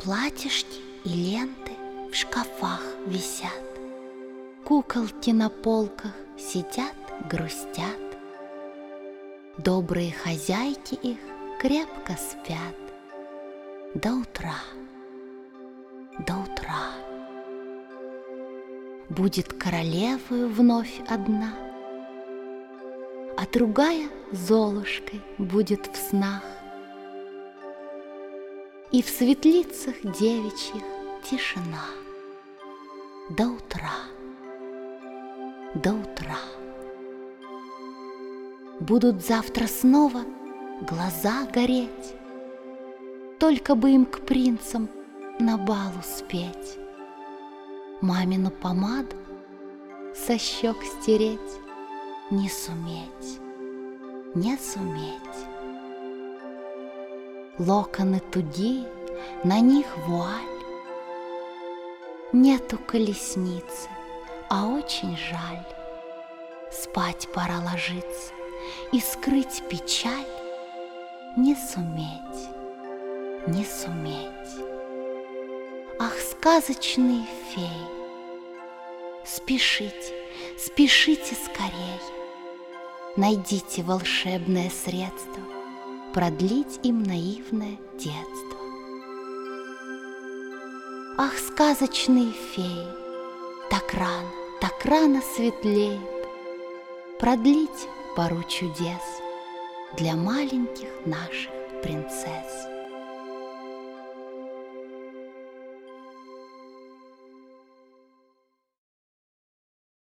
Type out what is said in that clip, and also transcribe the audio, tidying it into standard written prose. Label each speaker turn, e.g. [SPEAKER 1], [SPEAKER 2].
[SPEAKER 1] Платьишки и ленты в шкафах висят, куколки на полках сидят, грустят. Добрые хозяйки их крепко спят до утра, до утра. Будет королевою вновь одна, а другая Золушкой будет в снах. И в светлицах девичьих тишина до утра, до утра. Будут завтра снова глаза гореть, только бы им к принцам на бал успеть. Мамину помаду со щек стереть не суметь, не суметь. Локоны тугие, на них вуаль. Нету колесницы, а очень жаль. Спать пора ложиться и скрыть печаль не суметь, не суметь. Ах, сказочные феи, спешите, спешите скорей, найдите волшебное средство продлить им наивное детство. Ах, сказочные феи, так рано светлеет, продлить пору чудес для маленьких наших принцесс.